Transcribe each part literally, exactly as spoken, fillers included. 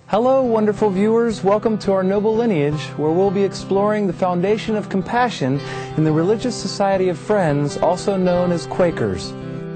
Hello, wonderful viewers. Welcome to our noble lineage, where we'll be exploring the foundation of compassion in the Religious Society of Friends, also known as Quakers.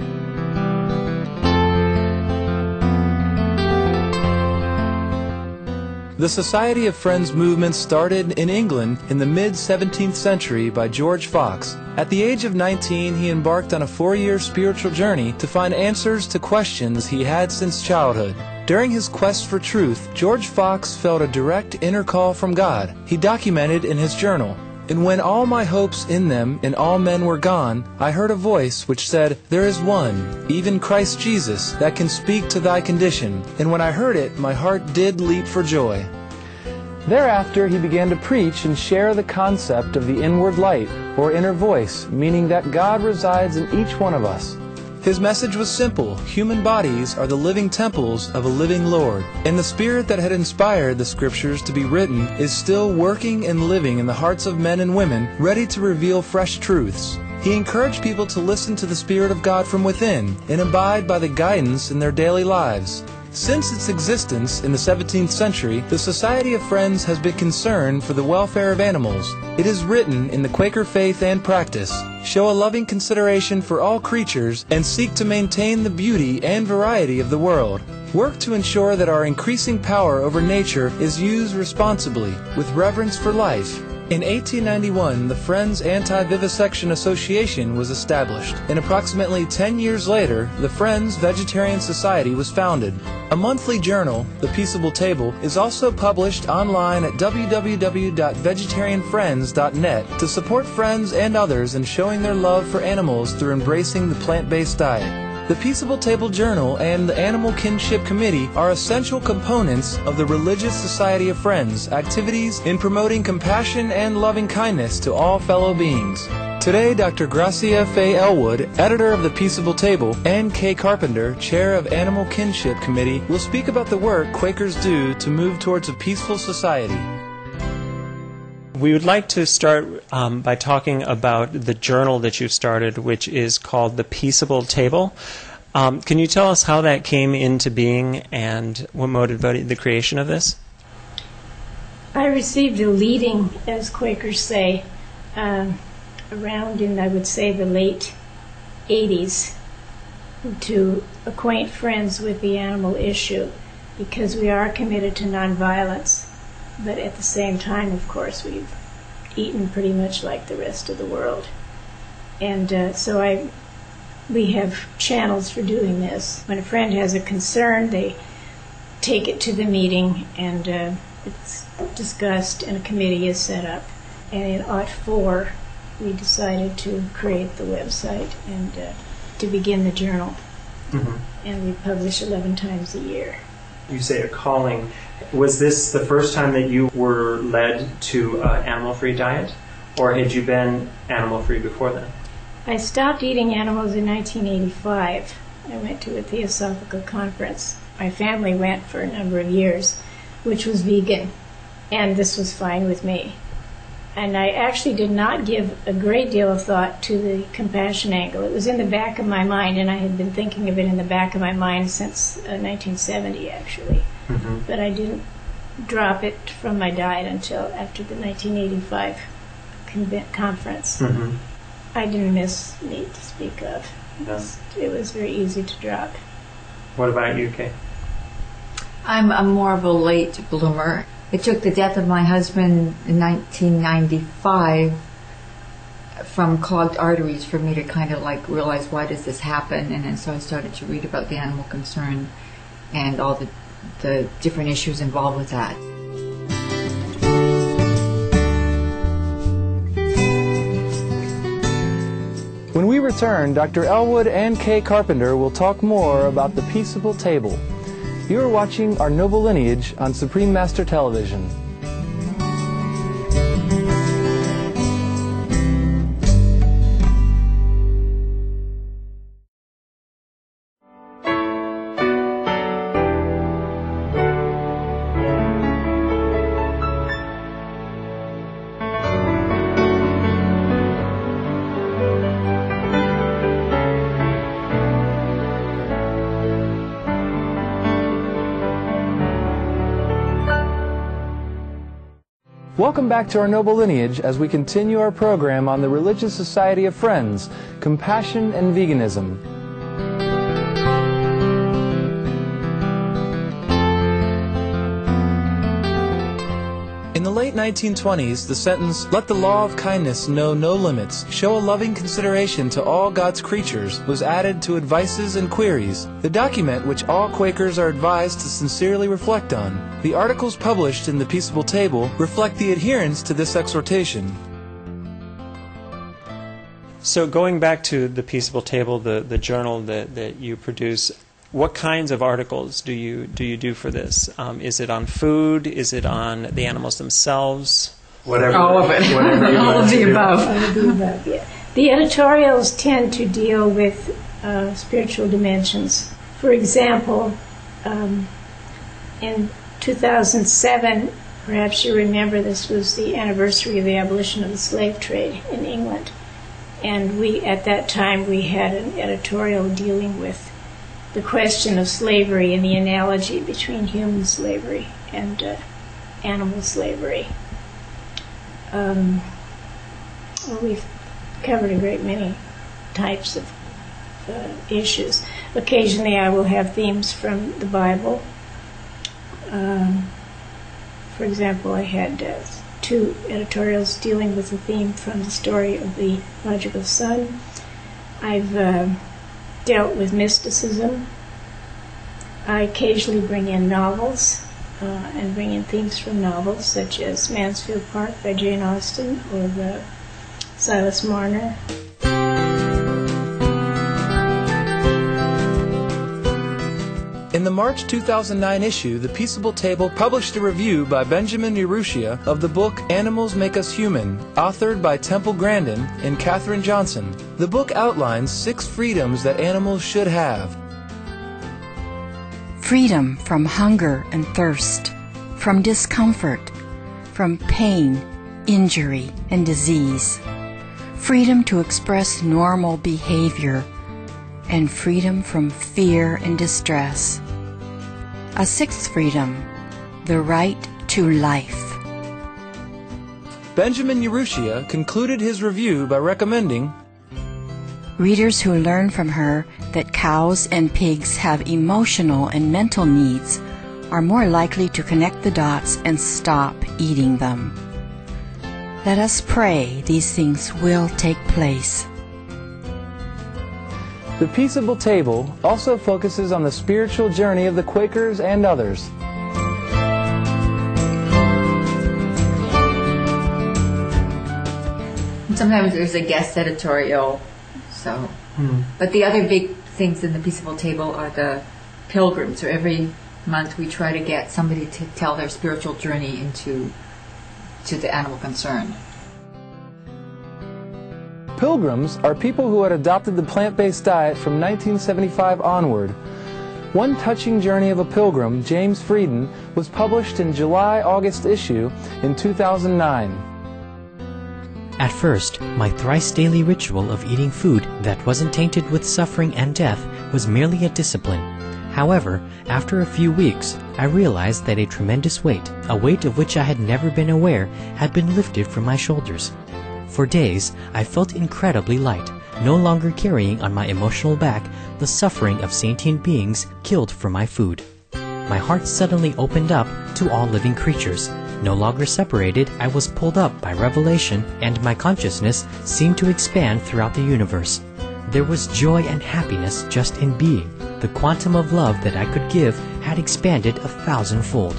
The Society of Friends movement started in England in the mid seventeenth century by George Fox. At the age of nineteen, he embarked on a four-year spiritual journey to find answers to questions he had since childhood. During his quest for truth, George Fox felt a direct inner call from God. He documented in his journal, "And when all my hopes in them and all men were gone, I heard a voice which said, 'There is one, even Christ Jesus, that can speak to thy condition.' And when I heard it, my heart did leap for joy." Thereafter, he began to preach and share the concept of the inward light, or inner voice, meaning that God resides in each one of us. His message was simple: human bodies are the living temples of a living Lord, and the Spirit that had inspired the Scriptures to be written is still working and living in the hearts of men and women, ready to reveal fresh truths. He encouraged people to listen to the Spirit of God from within and abide by the guidance in their daily lives. Since its existence in the seventeenth century, the Society of Friends has been concerned for the welfare of animals. It is written in the Quaker faith and practice: show a loving consideration for all creatures and seek to maintain the beauty and variety of the world. Work to ensure that our increasing power over nature is used responsibly, with reverence for life. In eighteen ninety-one, the Friends Anti-Vivisection Association was established, and approximately ten years later, the Friends Vegetarian Society was founded. A monthly journal, The Peaceable Table, is also published online at w w w dot vegetarian friends dot net to support friends and others in showing their love for animals through embracing the plant-based diet. The Peaceable Table Journal and the Animal Kinship Committee are essential components of the Religious Society of Friends activities in promoting compassion and loving kindness to all fellow beings. Today, Doctor Gracia Faye Elwood, editor of the Peaceable Table, and Kay Carpenter, chair of Animal Kinship Committee, will speak about the work Quakers do to move towards a peaceful society. We would like to start um, by talking about the journal that you've started, which is called The Peaceable Table. Um, can you tell us how that came into being and what motivated the creation of this? I received a leading, as Quakers say, um, around in, I would say, the late eighties to acquaint friends with the animal issue, because we are committed to nonviolence. But at the same time, of course, we've eaten pretty much like the rest of the world. And uh, so I, we have channels for doing this. When a friend has a concern, they take it to the meeting, and uh, it's discussed, and a committee is set up. And in oh four, we decided to create the website and uh, to begin the journal. Mm-hmm. And we publish eleven times a year. You say a calling. Was this the first time that you were led to an animal-free diet, or had you been animal-free before then? I stopped eating animals in nineteen eighty-five. I went to a Theosophical conference. My family went for a number of years, which was vegan, and this was fine with me. And I actually did not give a great deal of thought to the compassion angle. It was in the back of my mind, and I had been thinking of it in the back of my mind since uh, nineteen seventy, actually. Mm-hmm. But I didn't drop it from my diet until after the nineteen eighty-five conv- conference. Mm-hmm. I didn't miss meat to speak of. It was, it was very easy to drop. What about you, Kay? I'm a more of a late bloomer. It took the death of my husband in nineteen ninety-five from clogged arteries for me to kind of like realize, why does this happen? And then so I started to read about the animal concern and all the the different issues involved with that. When we return, Doctor Elwood and Kay Carpenter will talk more about the Peaceable Table. You are watching Our Noble Lineage on Supreme Master Television. Welcome back to our noble lineage as we continue our program on the Religious Society of Friends, Compassion and Veganism. In the late nineteen twenties, the sentence, "Let the law of kindness know no limits, show a loving consideration to all God's creatures," was added to Advices and Queries, the document which all Quakers are advised to sincerely reflect on. The articles published in the Peaceable Table reflect the adherence to this exhortation. So going back to the Peaceable Table, the, the journal that, that you produce, what kinds of articles do you do you do for this? Um, is it on food? Is it on the animals themselves? Whatever. All of it. All of the above. All of the above, yeah. The editorials tend to deal with uh, spiritual dimensions. For example, um, in two thousand seven, perhaps you remember, this was the anniversary of the abolition of the slave trade in England. And we, at that time, we had an editorial dealing with the question of slavery and the analogy between human slavery and uh, animal slavery. Um, well, we've covered a great many types of uh, issues. Occasionally I will have themes from the Bible. Um, for example, I had uh, two editorials dealing with a theme from the story of the prodigal son. I've uh, dealt with mysticism. I occasionally bring in novels uh, and bring in themes from novels such as Mansfield Park by Jane Austen or the Silas Marner. In the March two thousand nine issue, the Peaceable Table published a review by Benjamin Urrutia of the book Animals Make Us Human, authored by Temple Grandin and Katherine Johnson. The book outlines six freedoms that animals should have. Freedom from hunger and thirst, from discomfort, from pain, injury, and disease. Freedom to express normal behavior, and freedom from fear and distress. A sixth freedom, the right to life. Benjamin Urrutia concluded his review by recommending readers who learn from her that cows and pigs have emotional and mental needs are more likely to connect the dots and stop eating them. Let us pray these things will take place. The Peaceable Table also focuses on the spiritual journey of the Quakers and others. Sometimes there's a guest editorial, so. Hmm. But the other big things in the Peaceable Table are the pilgrims. So every month we try to get somebody to tell their spiritual journey into to the animal concern. Pilgrims are people who had adopted the plant-based diet from nineteen seventy-five onward. One touching journey of a pilgrim, James Frieden, was published in July-August issue in two thousand nine. At first, my thrice-daily ritual of eating food that wasn't tainted with suffering and death was merely a discipline. However, after a few weeks, I realized that a tremendous weight, a weight of which I had never been aware, had been lifted from my shoulders. For days, I felt incredibly light, no longer carrying on my emotional back the suffering of sentient beings killed for my food. My heart suddenly opened up to all living creatures. No longer separated, I was pulled up by revelation, and my consciousness seemed to expand throughout the universe. There was joy and happiness just in being. The quantum of love that I could give had expanded a thousandfold.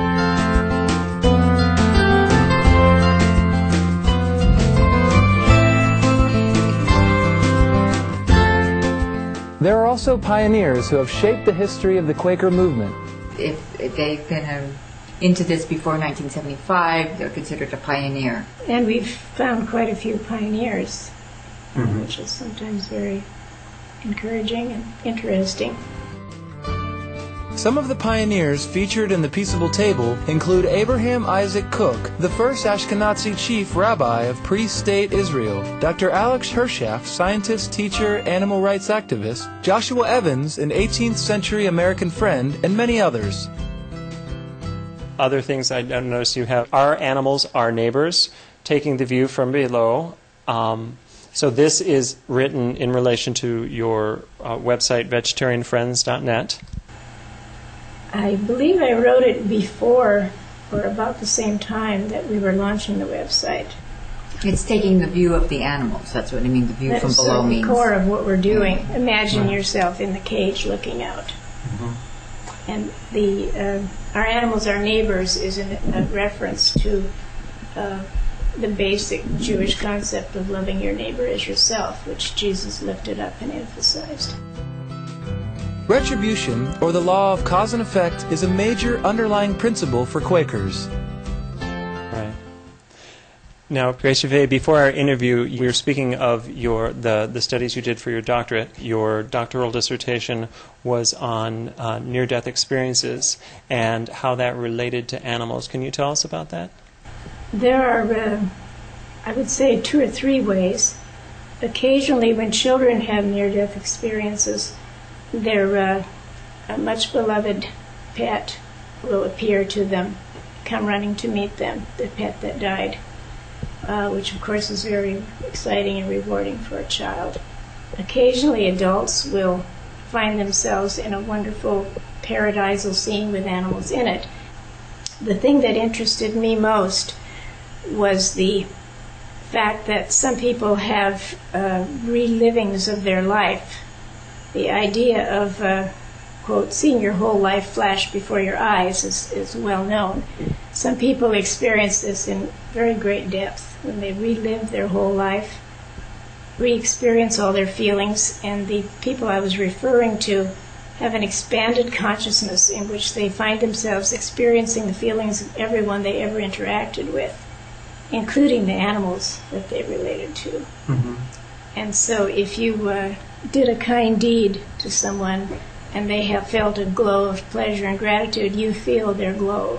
There are also pioneers who have shaped the history of the Quaker movement. If they've been um, into this before nineteen seventy-five, they're considered a pioneer. And we've found quite a few pioneers, mm-hmm. which is sometimes very encouraging and interesting. Some of the pioneers featured in the Peaceable Table include Abraham Isaac Cook, the first Ashkenazi chief rabbi of pre-state Israel, Doctor Alex Hershaft, scientist, teacher, animal rights activist, Joshua Evans, an eighteenth century American friend, and many others. other things I noticed you have. Our animals, our neighbors, taking the view from below. Um, so this is written in relation to your uh, website, vegetarian friends dot net. I believe I wrote it before or about the same time that we were launching the website. It's taking the view of the animals. That's what I mean. The view That's from below the means. core of what we're doing. Mm-hmm. Imagine Right. yourself in the cage looking out. Mm-hmm. And the uh, our animals, our neighbors, is an, a reference to uh, the basic Jewish concept of loving your neighbor as yourself, which Jesus lifted up and emphasized. Retribution, or the law of cause and effect, is a major underlying principle for Quakers. Right. Now, Grace Gervais, before our interview, you were speaking of your the, the studies you did for your doctorate. Your doctoral dissertation was on uh, near-death experiences and how that related to animals. Can you tell us about that? There are, uh, I would say, two or three ways. Occasionally, when children have near-death experiences, their uh, a much beloved pet will appear to them, come running to meet them, the pet that died, uh, which of course is very exciting and rewarding for a child. Occasionally adults will find themselves in a wonderful paradisal scene with animals in it. The thing that interested me most was the fact that some people have uh, relivings of their life. The idea of, uh, quote, seeing your whole life flash before your eyes is, is well known. Some people experience this in very great depth when they relive their whole life, re-experience all their feelings, and the people I was referring to have an expanded consciousness in which they find themselves experiencing the feelings of everyone they ever interacted with, including the animals that they related to. Mm-hmm. And so if you uh, did a kind deed to someone and they have felt a glow of pleasure and gratitude, you feel their glow.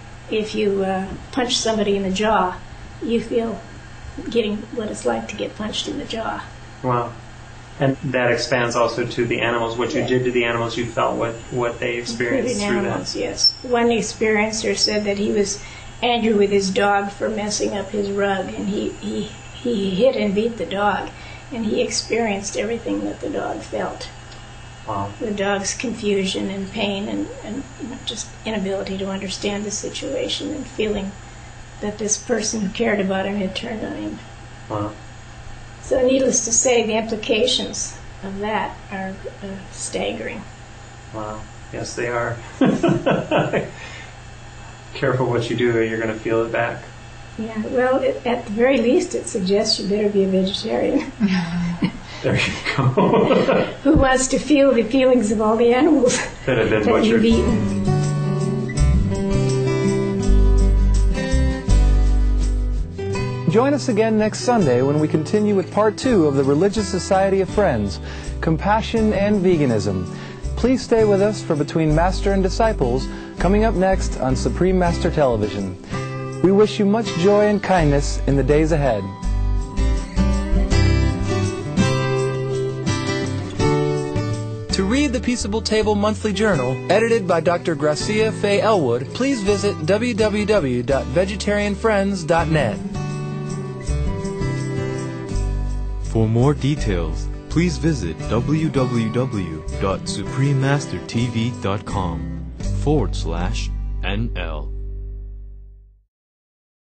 If you uh, punch somebody in the jaw, you feel getting what it's like to get punched in the jaw. Wow. And that expands also to the animals. What you Yeah. did to the animals, you felt what, what they experienced Including through animals, that. yes. One experiencer said that he was angry with his dog for messing up his rug, and he, he, he hit and beat the dog, and he experienced everything that the dog felt. Wow. The dog's confusion and pain and, and you know, just inability to understand the situation and feeling that this person who cared about him had turned on him. Wow. So needless to say, the implications of that are uh, staggering. Wow. Yes, they are. Careful what you do or you're going to feel it back. Yeah, well, it, at the very least, it suggests you better be a vegetarian. There you go. Who wants to feel the feelings of all the animals That have been that you've butchered. eaten? Join us again next Sunday when we continue with part two of the Religious Society of Friends, Compassion and Veganism. Please stay with us for Between Master and Disciples, coming up next on Supreme Master Television. We wish you much joy and kindness in the days ahead. To read the Peaceable Table Monthly Journal, edited by Doctor Gracia Faye Elwood, please visit w w w dot vegetarian friends dot net. For more details, please visit w w w dot supreme master t v dot com forward slash N L.